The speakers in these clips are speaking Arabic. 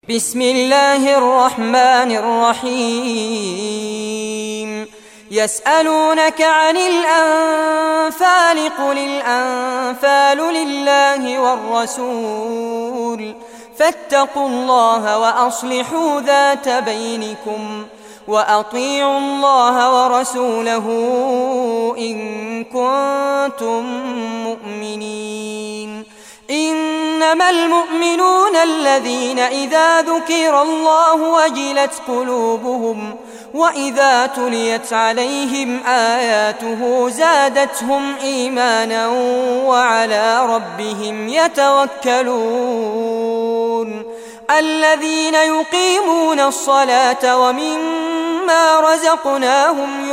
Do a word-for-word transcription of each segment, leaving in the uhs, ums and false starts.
بسم الله الرحمن الرحيم يسألونك عن الأنفال قل الأنفال لله والرسول فاتقوا الله وأصلحوا ذات بينكم وأطيعوا الله ورسوله إن كنتم مؤمنين. إنما المؤمنون الذين إذا ذكر الله وجلت قلوبهم وإذا تليت عليهم آياته زادتهم إيمانا وعلى ربهم يتوكلون. الذين يقيمون الصلاة ومما رزقناهم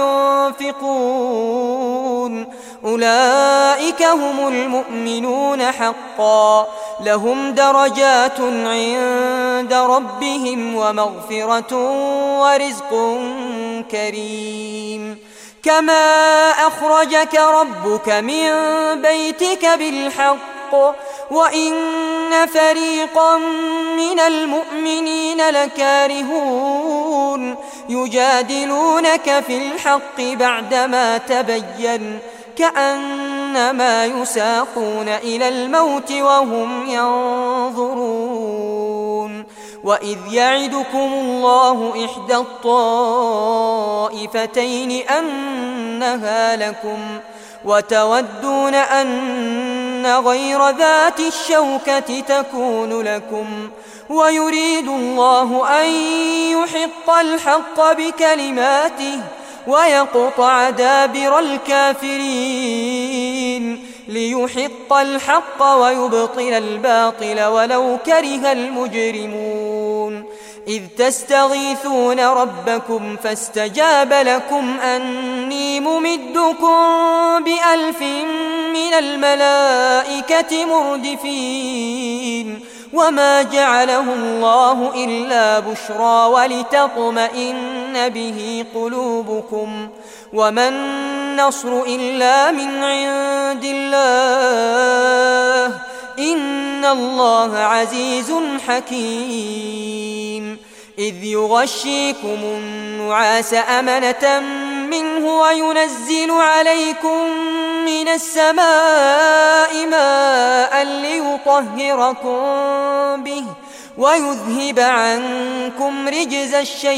ينفقون أولئك هم المؤمنون حقا لهم درجات عند ربهم ومغفرة ورزق كريم. كما أخرجك ربك من بيتك بالحق وإن فريقا من المؤمنين لكارهون يجادلونك في الحق بعدما تبين كأنما يساقون إلى الموت وهم ينظرون. وإذ يعدكم الله إحدى الطائفتين أنها لكم وتودون أن غير ذات الشوكة تكون لكم ويريد الله أن يحق الحق بكلماته ويقطع دابر الكافرين ليحق الحق ويبطل الباطل ولو كره المجرمون. إذ تستغيثون ربكم فاستجاب لكم أني ممدكم بألف من الملائكة مردفين وما جعله الله إلا بشرى ولتطمئن به قلوبكم وما النصر إلا من عند الله إن الله عزيز حكيم. إذ يغشيكم النعاس أمنة منه وينزل عليكم من السماء ماء ليطهركم به ويذهب عنكم رجز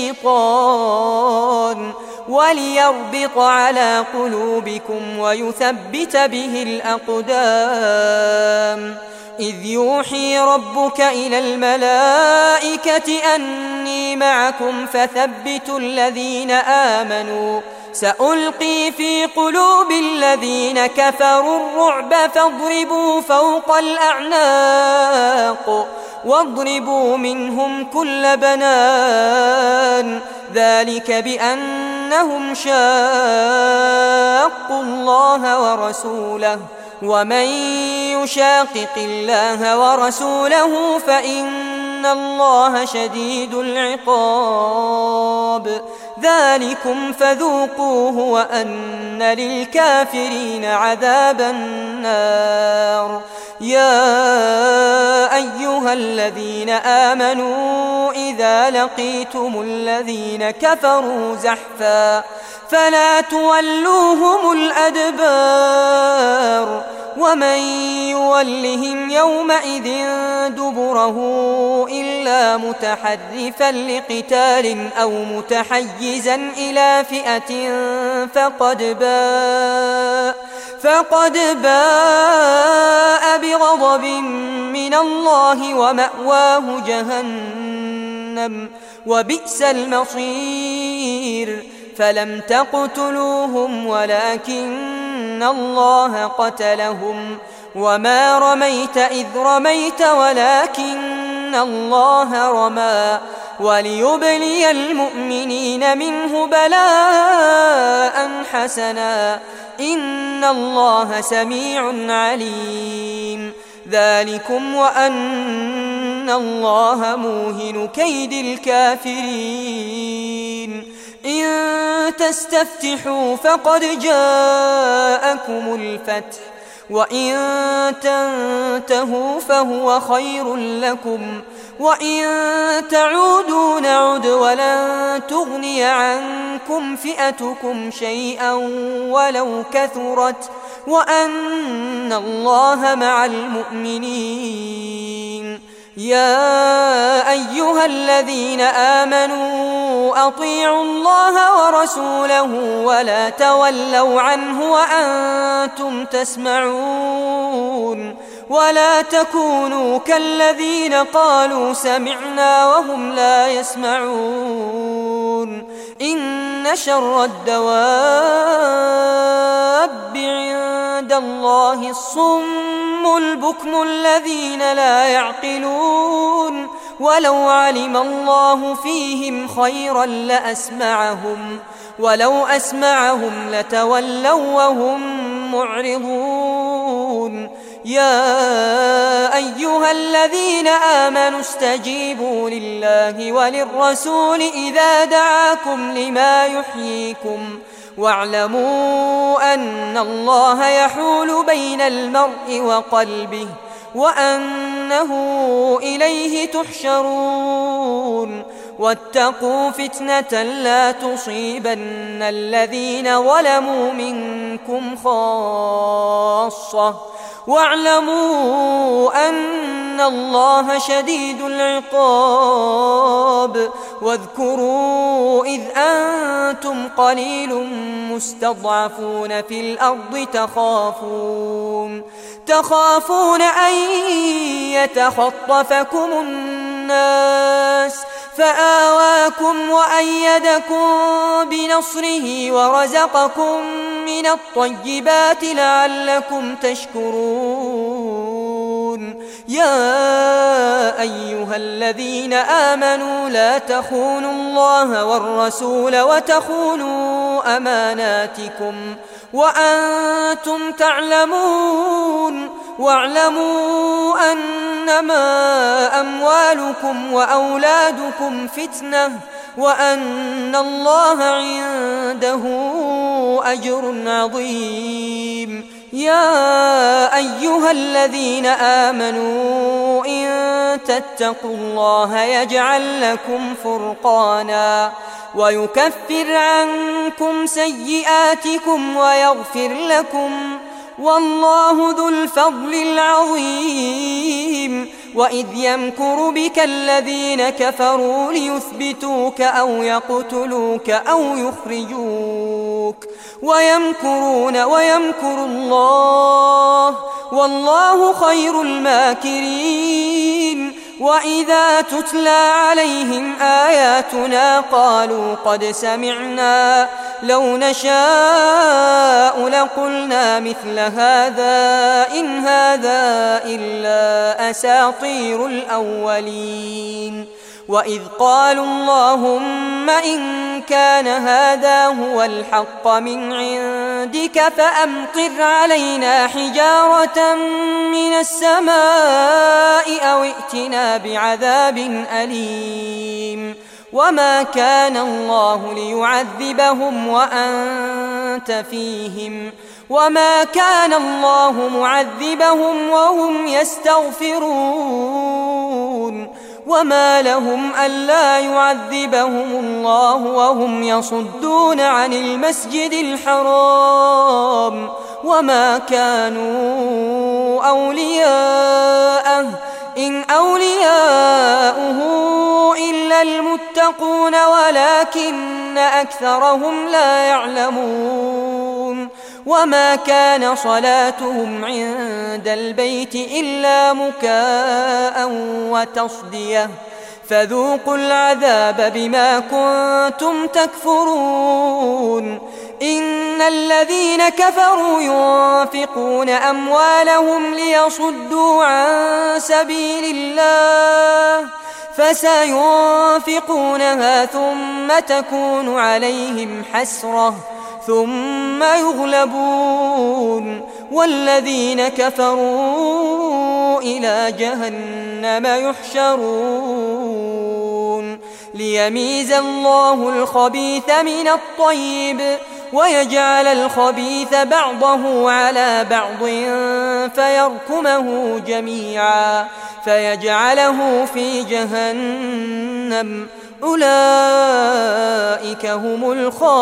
الشيطان وليربط على قلوبكم ويثبت به الأقدام. إذ يوحي ربك إلى الملائكة أني معكم فثبتوا الذين آمنوا سألقي في قلوب الذين كفروا الرعب فاضربوا فوق الأعناق واضربوا منهم كل بنان ذلك بأنهم شاقوا الله ورسوله ومن يشاقق الله ورسوله فإن الله شديد العقاب. ذلكم فذوقوه وأن للكافرين عذاب النار. يا أيها الذين آمنوا إذا لقيتم الذين كفروا زحفا فلا تولوهم الأدبار ومن يولهم يومئذ دبره إلا متحرفا لقتال أو متحيزا إلى فئة فقد باء فقد باء بغضب من الله ومأواه جهنم وبئس المصير. فلم تقتلوهم ولكن الله قتلهم وما رميت إذ رميت ولكن الله رمى وليبلي المؤمنين منه بلاء حسنا إن الله سميع عليم. ذلكم وأن الله موهن كيد الكافرين. إن تستفتحوا فقد جاءكم الفتح وإن تنتهوا فهو خير لكم وإن تعودوا نعد ولن تغني عنكم فئتكم شيئا ولو كثرت وأن الله مع المؤمنين. يا أيها الذين آمنوا أطيعوا الله ورسوله ولا تولوا عنه وأنتم تسمعون ولا تكونوا كالذين قالوا سمعنا وهم لا يسمعون. إن شر الدواب عند الله الصم البكم الذين لا يعقلون ولو علم الله فيهم خيرا لأسمعهم ولو أسمعهم لتولوا وهم معرضون. يا أيها الذين آمنوا استجيبوا لله وللرسول إذا دعاكم لما يحييكم واعلموا أن الله يحول بين المرء وقلبه وأنه إليه تحشرون. واتقوا فتنة لا تصيبن الذين ظلموا منكم خاصة واعلموا أن الله شديد العقاب. واذكروا إذ أنتم قليل مستضعفون في الأرض تخافون تخافون أن يتخطفكم الناس فآواكم وأيدكم بنصره ورزقكم من الطيبات لعلكم تشكرون. يا أيها الذين آمنوا لا تخونوا الله والرسول وتخونوا أماناتكم وأنتم تعلمون. واعلموا أنما أموالكم وأولادكم فتنة وأن الله عنده أجر عظيم. يا أيها الذين آمنوا إن تتقوا الله يجعل لكم فرقانا ويكفر عنكم سيئاتكم ويغفر لكم والله ذو الفضل العظيم. وإذ يمكر بك الذين كفروا ليثبتوك أو يقتلوك أو يخرجوك ويمكرون ويمكر الله والله خير الماكرين. وإذا تتلى عليهم آياتنا قالوا قد سمعنا لو نشاء لقلنا مثل هذا إن هذا إلا أساطير الأولين. وإذ قالوا اللهم إن كان هذا هو الحق من عندك فأمطر علينا حجارة من السماء أو ائتنا بعذاب أليم. وما كان الله ليعذبهم وأنت فيهم وما كان الله معذبهم وهم يستغفرون. وما لهم ألا يعذبهم الله وهم يصدون عن المسجد الحرام وما كانوا أولياءه إن أولياؤه إلا المتقون ولكن أكثرهم لا يعلمون. وما كان صلاتهم عند البيت إلا مكاء وتصدية فذوقوا العذاب بما كنتم تكفرون. إن الذين كفروا ينفقون أموالهم ليصدوا عن سبيل الله فسينفقونها ثم تكون عليهم حسرة ثم يغلبون والذين كفروا إلى جهنم يحشرون. ليميز الله الخبيث من الطيب ويجعل الخبيث بعضه على بعض فيركمه جميعا فيجعله في جهنم أولئك هم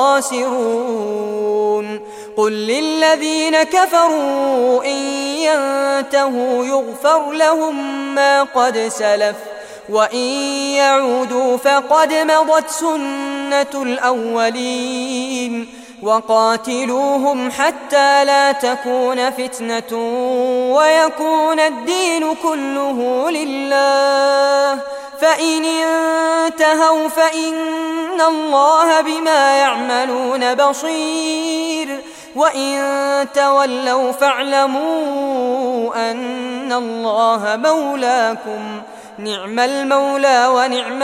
الخاسرون قل للذين كفروا إن ينتهوا يغفر لهم ما قد سلف وإن يعودوا فقد مضت سنة الأولين وقاتلوهم حتى لا تكون فتنة ويكون الدين كله لله فإن انتهوا فإن الله بما يعملون بصير وإن تولوا فاعلموا أن الله مولاكم نعم المولى ونعم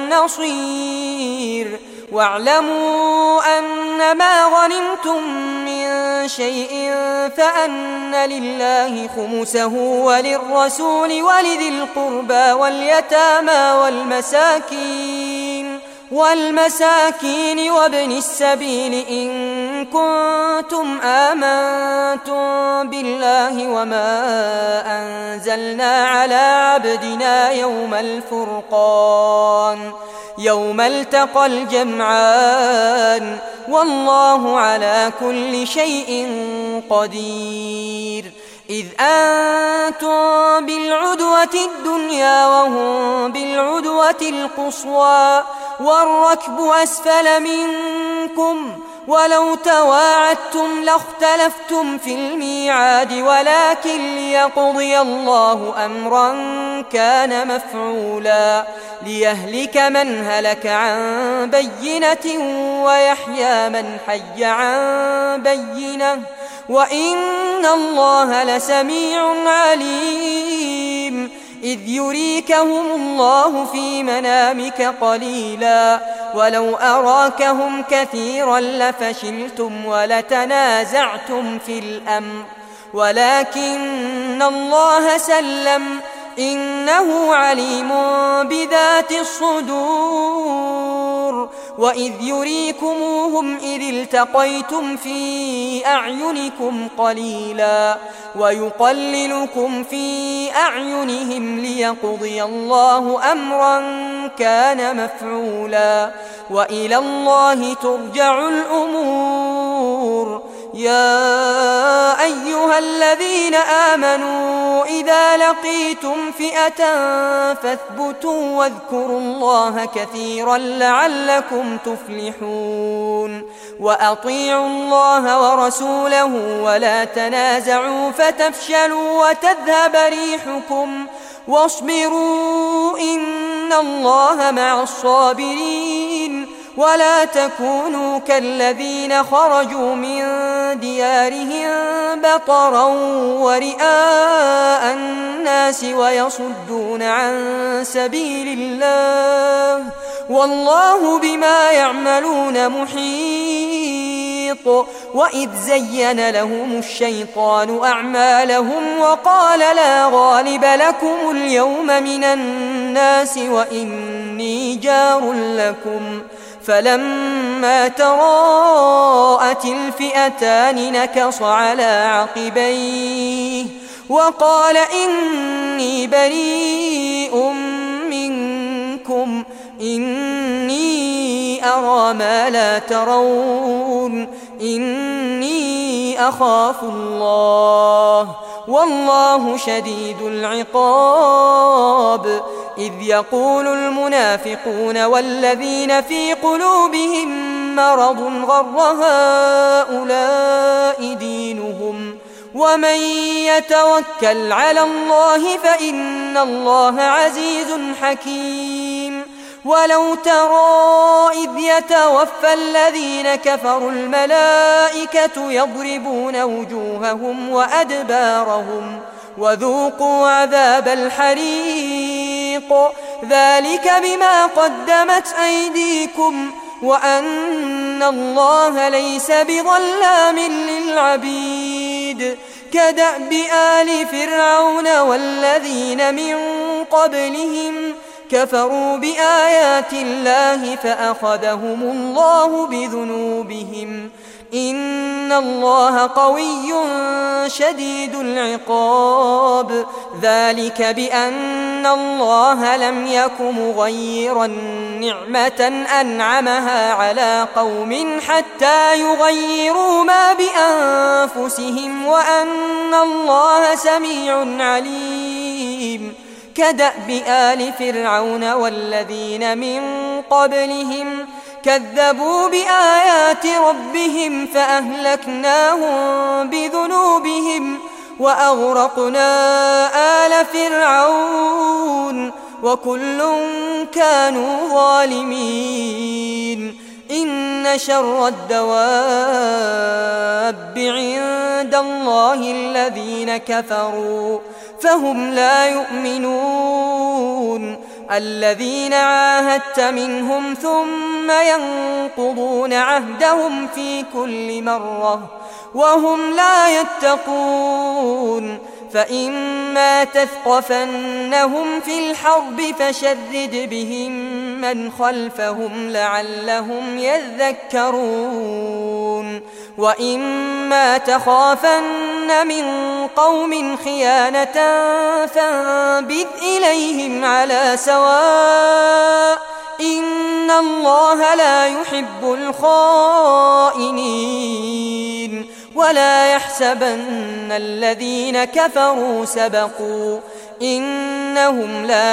النصير واعلموا أن ما غنمتم من شيء فأن لله خمسه وللرسول ولذي القربى واليتامى والمساكين والمساكين وابن السبيل إن كنتم آمنتم بالله وما أنزلنا على عبدنا يوم الفرقان يوم التقى الجمعان والله على كل شيء قدير إذ أنتم بالعدوة الدنيا وهم بالعدوة القصوى والركب أسفل منكم ولو تواعدتم لاختلفتم في الميعاد ولكن ليقضي الله أمرا كان مفعولا ليهلك من هلك عن بينة ويحيى من حي عن بينة وإن الله لسميع عليم إذ يريكهم الله في منامك قليلا ولو أراكهم كثيرا لفشلتم ولتنازعتم في الأمر ولكن الله سلم إنه عليم بذات الصدور وإذ يريكموهم إذ التقيتم في أعينكم قليلا ويقللكم في أعينهم ليقضي الله أمرا كان مفعولا وإلى الله ترجع الأمور يا أيها الذين آمنوا إذا لقيتم فئة فاثبتوا واذكروا الله كثيرا لعلكم تفلحون وأطيعوا الله ورسوله ولا تنازعوا فتفشلوا وتذهب ريحكم واصبروا إن الله مع الصابرين ولا تكونوا كالذين خرجوا من ديارهم بطرا ورئاء الناس ويصدون عن سبيل الله والله بما يعملون محيط وإذ زين لهم الشيطان أعمالهم وقال لا غالب لكم اليوم من الناس وإني جار لكم فلما تراءت الفئتان نكص على عقبيه وقال إني بريء منكم إني أرى ما لا ترون إني أخاف الله والله شديد العقاب إذ يقول المنافقون والذين في قلوبهم مرض غر هؤلاء دينهم ومن يتوكل على الله فإن الله عزيز حكيم ولو ترى إذ يتوفى الذين كفروا الملائكة يضربون وجوههم وأدبارهم وذوقوا عذاب الحريق ذلك بما قدمت أيديكم وأن الله ليس بظلام للعبيد كدأب آل فرعون والذين من قبلهم كفروا بآيات الله فأخذهم الله بذنوبهم إن الله قوي شديد العقاب ذلك بأن الله لم يك مغيرا نعمة أنعمها على قوم حتى يغيروا ما بأنفسهم وأن الله سميع عليم كدأب آل فرعون والذين من قبلهم كذبوا بآيات ربهم فأهلكناهم بذنوبهم وأغرقنا آل فرعون وكل كانوا ظالمين إن شر الدواب عند الله الذين كفروا فهم لا يؤمنون الذين عاهدت منهم ثم ينقضون عهدهم في كل مرة وهم لا يتقون فإما تثقفنهم في الحرب فشرد بهم من خلفهم لعلهم يذكرون وإما تخافن من قوم خيانة فانبذ إليهم على سواء إن الله لا يحب الخائنين ولا يحسبن الذين كفروا سبقوا إنهم لا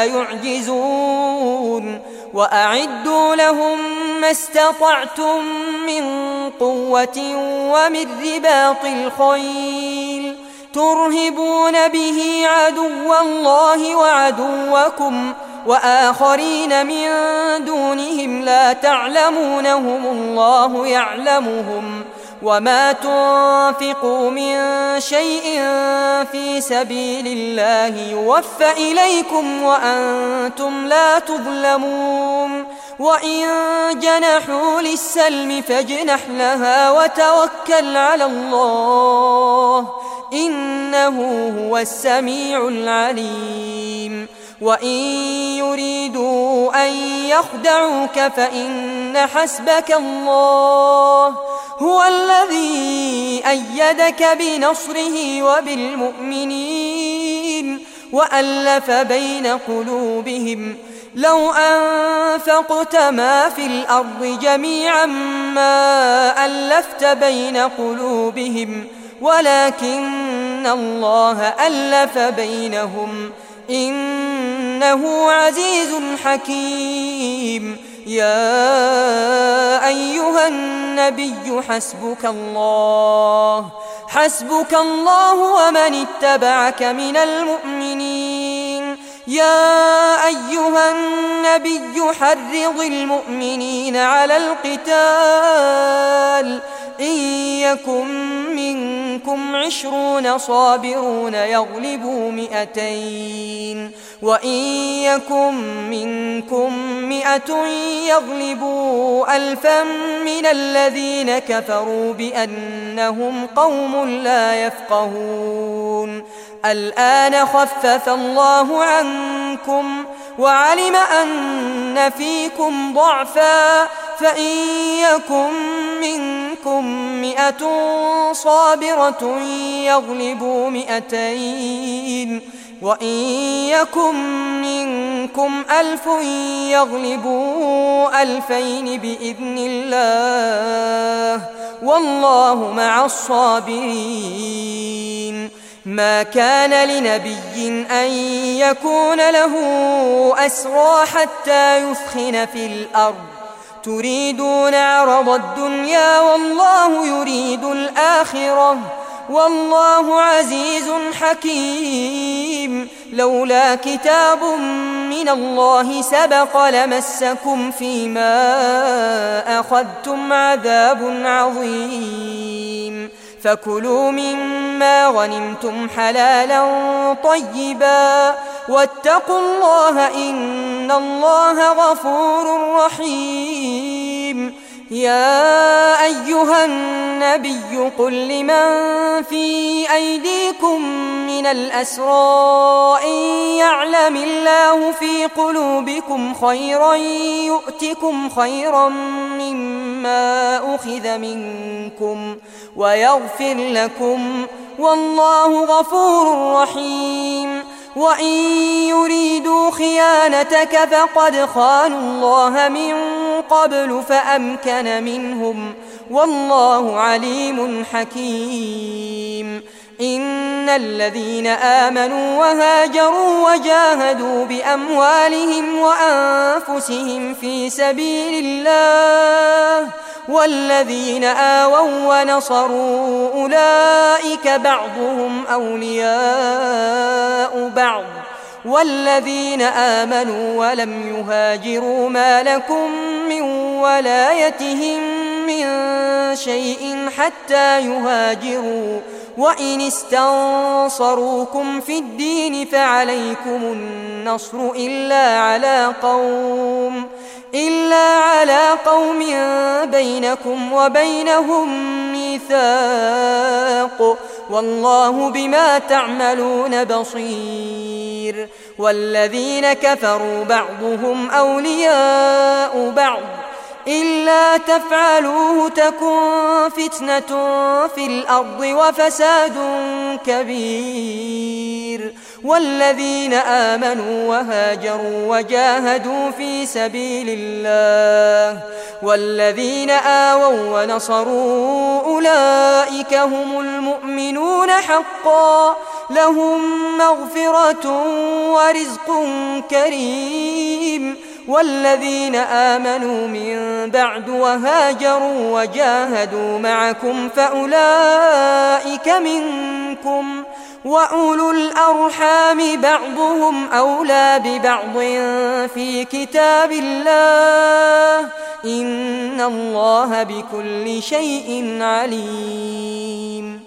يعجزون وأعدوا لهم ما استطعتم من قوة ومن رباط الخيل ترهبون به عدو الله وعدوكم وآخرين من دونهم لا تعلمونهم الله يعلمهم وما تنفقوا من شيء في سبيل الله يوفى إليكم وأنتم لا تظلمون وإن جنحوا للسلم فاجنح لها وتوكل على الله إنه هو السميع العليم وإن يريدوا أن يخدعوك فإن حسبك الله هو الذي أيدك بنصره وبالمؤمنين وألف بين قلوبهم لو أنفقت ما في الأرض جميعا ما ألفت بين قلوبهم ولكن الله ألف بينهم إنه عزيز حكيم يا أيها النبي حسبك الله حسبك الله ومن اتبعك من المؤمنين يا أيها النبي حرض المؤمنين على القتال إن يكن منكم عشرون صابرون يغلبوا مئتين وإن يكن منكم مئة يغلبوا ألفا من الذين كفروا بأنهم قوم لا يفقهون الآن خفف الله عنكم وعلم أن فيكم ضعفا فإن يكن منكم مئة صابرة يغلبوا مئتين وإن يكن منكم ألف يغلبوا ألفين بإذن الله والله مع الصابرين ما كان لنبي أن يكون له أسرى حتى يثخن في الأرض تريدون عرض الدنيا والله يريد الآخرة والله عزيز حكيم لولا كتاب من الله سبق لمسكم فيما أخذتم عذاب عظيم فكلوا مما غنمتم حلالا طيبا واتقوا الله إن الله غفور رحيم يا أيها النبي قل لمن في أيديكم من الأسرى إن يعلم الله في قلوبكم خيرا يؤتكم خيرا مما أخذ منكم ويغفر لكم والله غفور رحيم. وإن يريدوا خيانتك فقد خانوا الله من قبل فأمكن منهم والله عليم حكيم. إن الذين آمنوا وهاجروا وجاهدوا بأموالهم وأنفسهم في سبيل الله والذين آووا ونصروا أولئك بعضهم أولياء بعض والذين آمنوا ولم يهاجروا ما لكم من ولايتهم من شيء حتى يهاجروا وإن استنصروكم في الدين فعليكم النصر إلا على قوم إلا على قوم بينكم وبينهم ميثاق والله بما تعملون بصير. والذين كفروا بعضهم أولياء بعض إلا تفعلوه تكن فتنة في الأرض وفساد كبير. والذين آمنوا وهاجروا وجاهدوا في سبيل الله والذين آووا ونصروا أولئك هم المؤمنون حقا لهم مغفرة ورزق كريم. والذين آمنوا من بعد وهاجروا وجاهدوا معكم فأولئك منكم وأولو الأرحام بعضهم أولى ببعض في كتاب الله إن الله بكل شيء عليم.